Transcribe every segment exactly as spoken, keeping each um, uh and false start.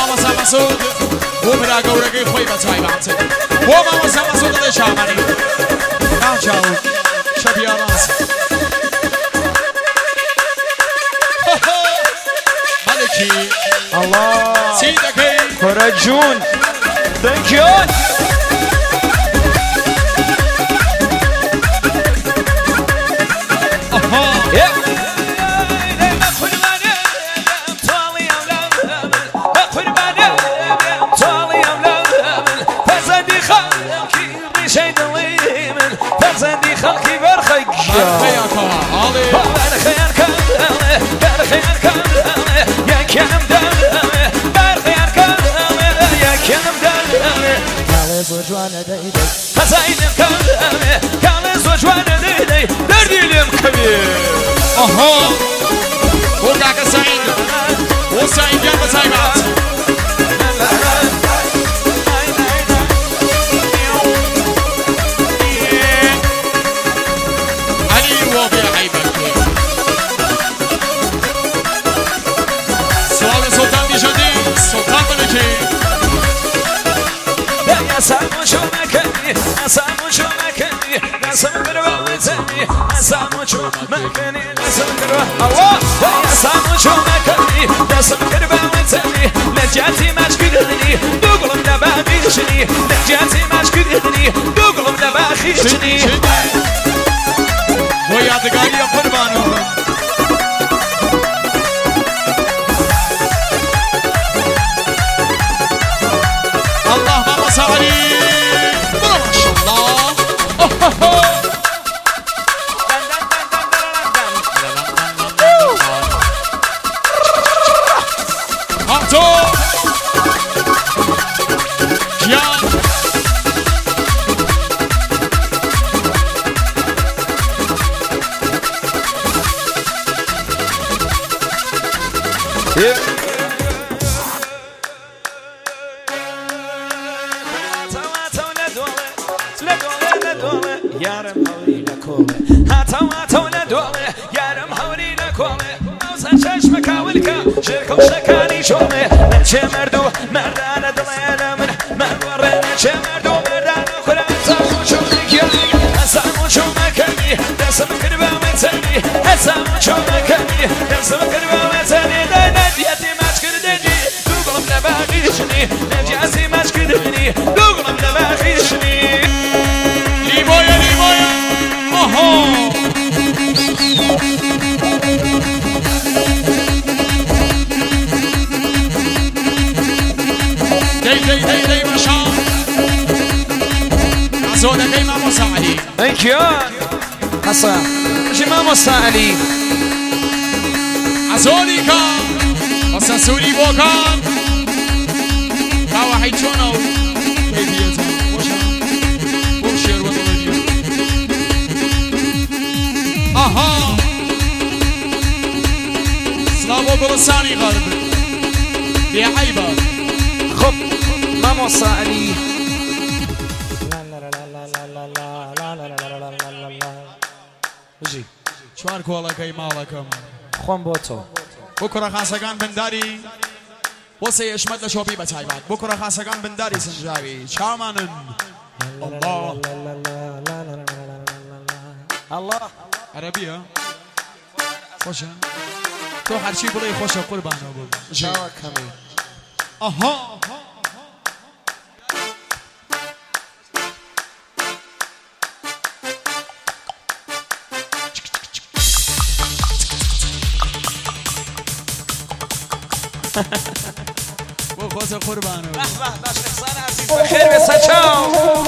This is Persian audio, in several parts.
ماما مسعود بۆ برا گەورەکەی خۆی بە تایبەت بۆ مامۆستا مەسعود دەڵێ شامەنی ناچاو شەبی ئاڵاس مەلکی الله چی دەکەی کۆرە جوون دەنگیۆن آها او کاکا سعید او سعید گرم بتایبت علی وابی حیبکی سوال سلطان دیشدی سلطان ملکی سامو شو مكاني سامو شو مكاني نسم كرواتني سامو شو مكاني نسم كرو الله يا سامو شو مكاني نسم كرواتني نجاتي مشكلني دوغلم دباخيشني نجاتي مشكلني دوغلم دباخيشني و یادگاری قربانو الله ماما سعید چه مردو مردان دلایل من من ورن چه مردو مردان خورم سامو شو میکنی سامو شو میکنی دستم کربا متنی سامو شو میکنی دستم کربا متنی ندیتی ماچ کردنی دوغلم نباخیشنی نجاسی ماچ کردنی دوغلم نباخیشنی لیمویا لیمویا آها دی دی دی دی باشا عزولك ای مامو سعلی انکیان حسن جی مامو سعلی عزولی کن واسه سوری بکن کواحی چونو کیفیتا باشا بوشیر و دولدیو آها سلام و گلسانی غرب بیا عیبا خب مامو سعلی بجی چوار کۆڵەکەی ماڵەکەم خۆم بۆ تۆ بۆ کوڕە خاسەکان بنداری بۆ سەیەشمەت لە شۆپی بەتایبەت بۆ کوڕە خاسەکان بنداری سنجاوی چاوانن الله الله عەرەبیە خۆشە تۆ هەرچی بڵێ خۆشە قوربانە بوو چاوە کەمی ئەها بۆ خۆزە قوربانە باش قسان عزیز بخیر بسە چاو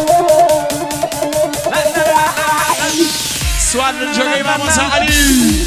سوال للجۆگەی مامۆ سەعەلی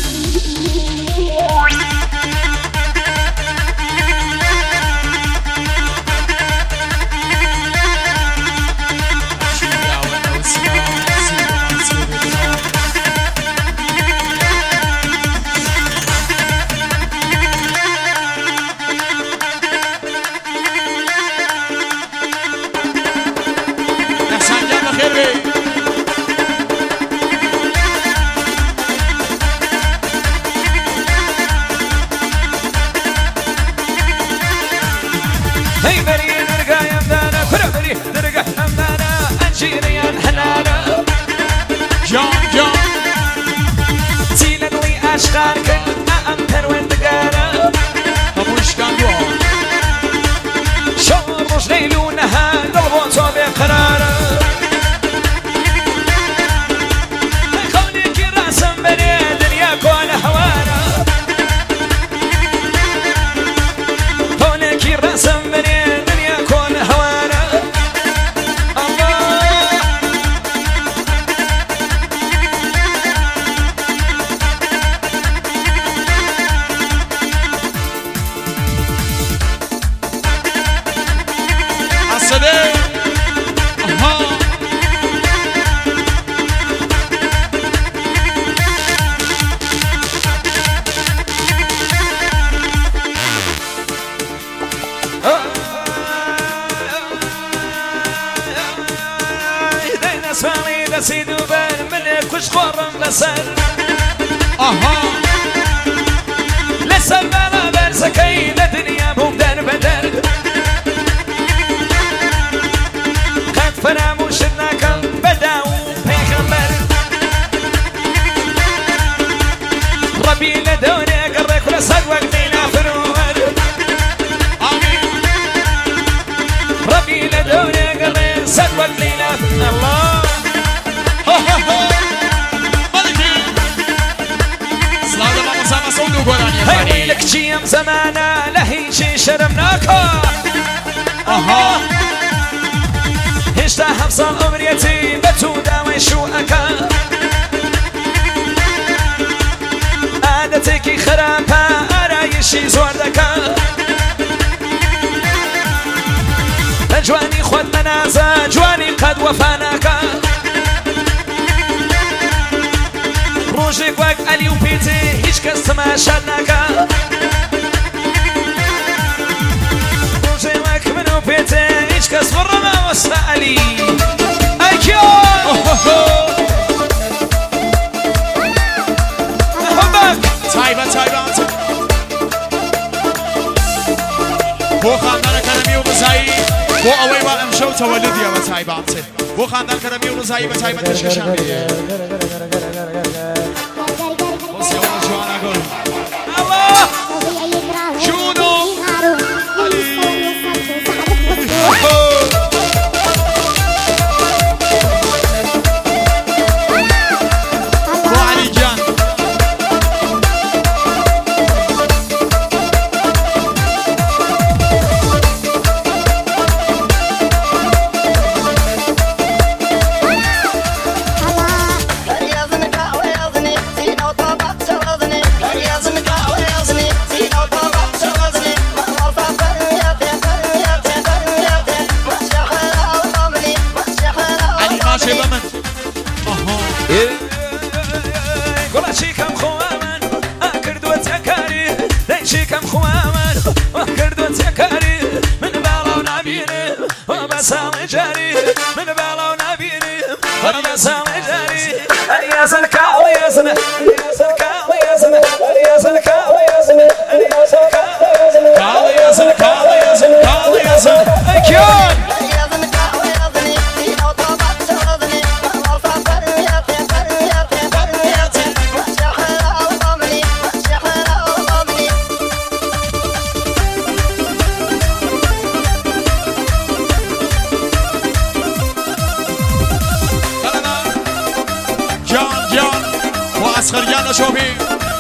هي بري درقا يمدانا كل بري درقا يمدانا أنجيني الحنانا جان جان تيلا لي أشغالك أمتر وين دقانا أبوش كان دوار شور مش ليلونها قلبو صوبي قرارا خونيكي راسم بني دنيا كون هوانا خونيكي راسم بني دنيا كون هوانا الله عسلي أها دينا سوالي لسيدو بان منك وش خورم لسر أها لسر بلا برزكي لدنيا بمدن بدر قد فراموش الناكم بداو بيغمبر ربي لدوني قرق لسد وقتنا فرور آمين ربي لدوني قرق لسد وقتنا الله ملكي سلام الله مسامة صندوق وراني هاي الفاني ويلك جيم زمانا لهي شي شرمناكا أها هشتا حفصة أمريتي بتودا ويشو أكا عادتكي خرابها أرايشي زور دكا جواني خود منازا جواني قد وفاناكا روجك وك علي وبيتي هيش كس ما شادناكا روجك وك منو بيتي هيش كس مرة ما وسألي أيكيو أحبك تايبة تايبة بو خاندان كرمي وبزاي بو أوي وام شو تولدي يا تايبة بو خاندان كرمي وبزاي بتايبة تشكشان بص يا ولد جوانا قول الله شونو علي بو علي جان علي ماشي بمن أها قول شيكم خوامن أكرد وتكاري داي شيكم خوامن أكرد وتكاري من بالاو نبيني وبسام جاري من بالاو نبيني وبسام جاري يا سلكاو يا سنة يا سلكاو يا سنة يا سلكاو يا سنة يا سلكاو يا سنة كالي يا سن كالي يا سن كالي يا سن أكيون جان جان وأسخر جان شوفي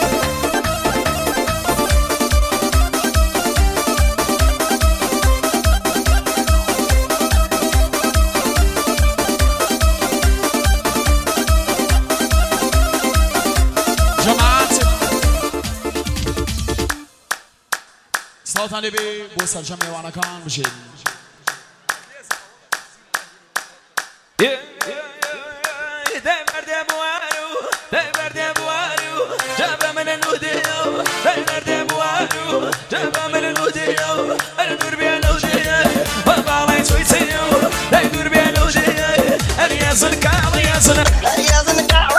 جماعات صوت علي بي بوصل جمعي وانا كان بشيل داي برد ابوانو داي برد ابوانو جاب من الوديو داي برد ابوانو جاب من الوديو انا دور بين الوديو وبالي تويتيو داي دور بين الوديو انا يا زلكا يا زلكا يا زلكا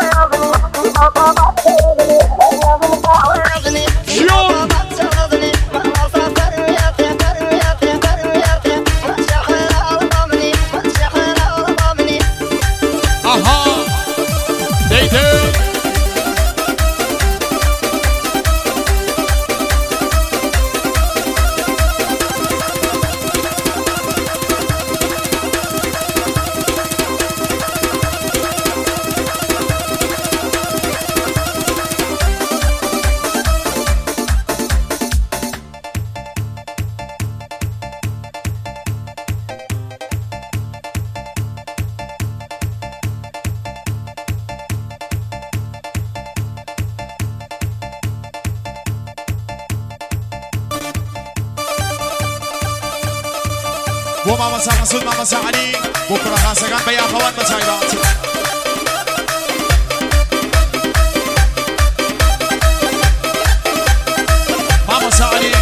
بۆ مامەسا مەسعود مامەسا عەلی بۆ کوڕەخاسەکان بە یاخەوان بە تایبەت مامەسا عەلی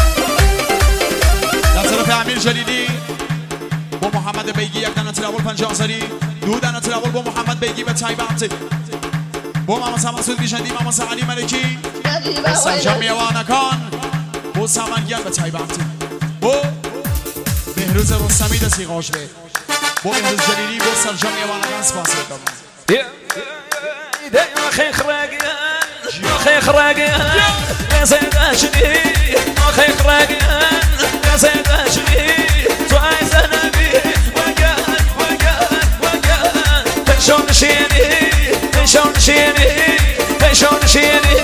لە تەرەفی ئامیر جەلیلی بۆ محەممەد بەیگی یەک دانە تراوەڵ پەنجا سەری دوو دانە تراوەڵ بۆ محەممەد بەیگی بە تایبەت بۆ مامەسا مەسعود بیژەندی مامەسا عەلی مەلەکی سەرجەم میێوانەکان بۆ سامانگیان بە تایبەت بۆ بهروز رستمی دستی خۆش بێ بۆ بهروز جەلیلی بۆ سەرجەم میێوانەکان سپاس دەکەم خيخ راقيان خيخ راقيان يا زيد اشني خيخ راقيان يا زيد اشني تعايز انا بيه وقان وقان وقان فشون شيني فشون شيني فشون شيني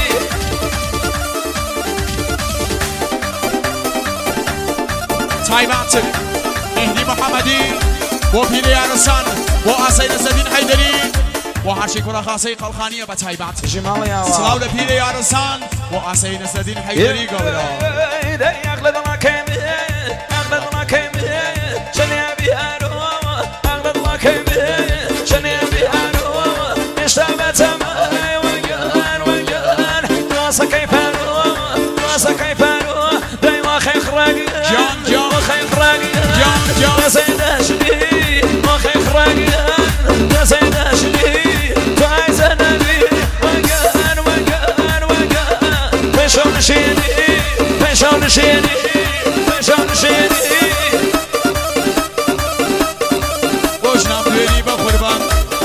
تایبەت مهدی محەممەدی بۆ پیرە یارستان بۆ ئاسەی نەزەدین حەیدەری بۆ هەرچی کوڕەخاسەی قەڵخانیە بە تایبەت سڵاو لە پیرە یارستان بۆ ئاسەی نەزەدین حەیدەری گەورە جان جان خيخ راقيان يا زيد اشني خيخ راقيان يا زيد اشني تعايز انا بيه وقان وقان وقان فشون شيني فشون شيني فشون شيني بۆژنام دوێنی بە قوربان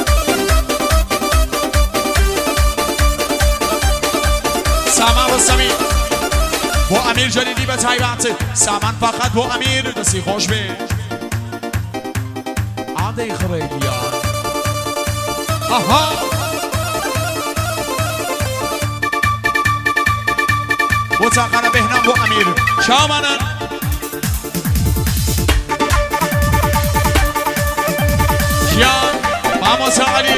سامان ڕستەمی بۆ ئەمیر جەلیلی بە تایبەت سامان فەقەت بۆ ئەمیر دەستی خۆش بێ ئادەی خڕێگیان ئەها بۆ چاقانە بێهنام بۆ ئەمیر چاوانن ژیان مامۆسا عەلی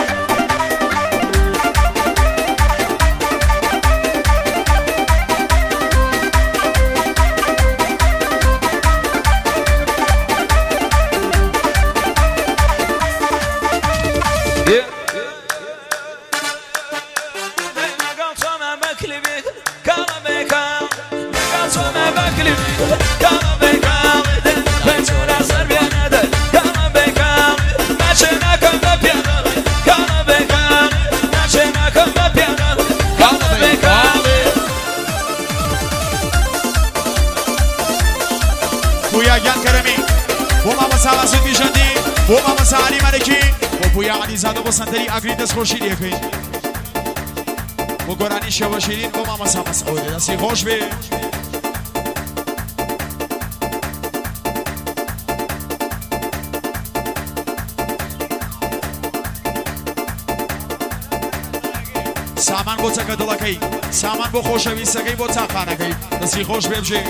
پویاگیان کەرەمی بۆ مامەسا مەسعود بیژەندی بۆ مامەسا عەلی مەلەکی بۆ پویا عەلیزادە بۆ سەنتەری ئاگری دەستخۆشی لێکەین بۆ گۆرانی شێوە شیرین بۆ مامەسا مەسعود دەستی خۆش بێ سامان بۆ چەکە دڵەکەی سامان بۆ خۆشەویستەکەی بۆ چاقانەکەی دەستی خۆش بێ بژێ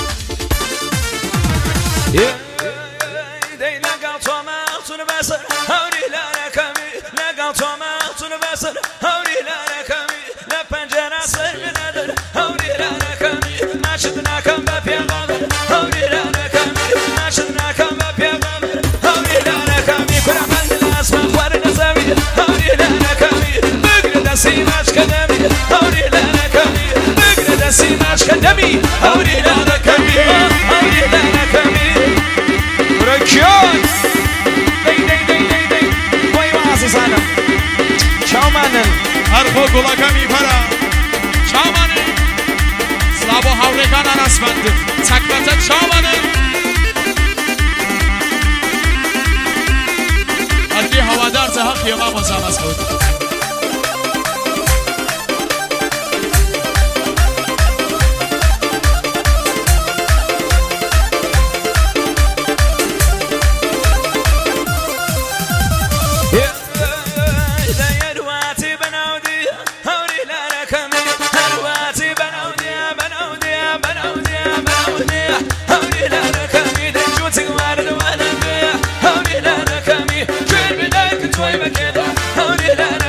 هوري لا ركمي لقى طماط بسر هوري لا ركمي لا بنجرة سر بنادر هوري لا ركمي ما شدنا كم بابي غامر هوري لا ركمي ما شدنا كم بابي غامر هوري لا ركمي كل عمل الأسماء خوار نزامي هوري لا ركمي بقرد السيماش كدمي هوري لا ركمي بقرد السيماش كدمي هوري لا ركمي هوري لا ركمي ركيان هەرخۆ گوڵەکەمی پەرە چاوانێ سڵاو بۆ هاوڕێکان ئاراسمەند چەکبەتە چاوانێ هەرکی هەوادار چە هەقیە مامۆسا مەسعود هوري لا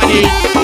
بگید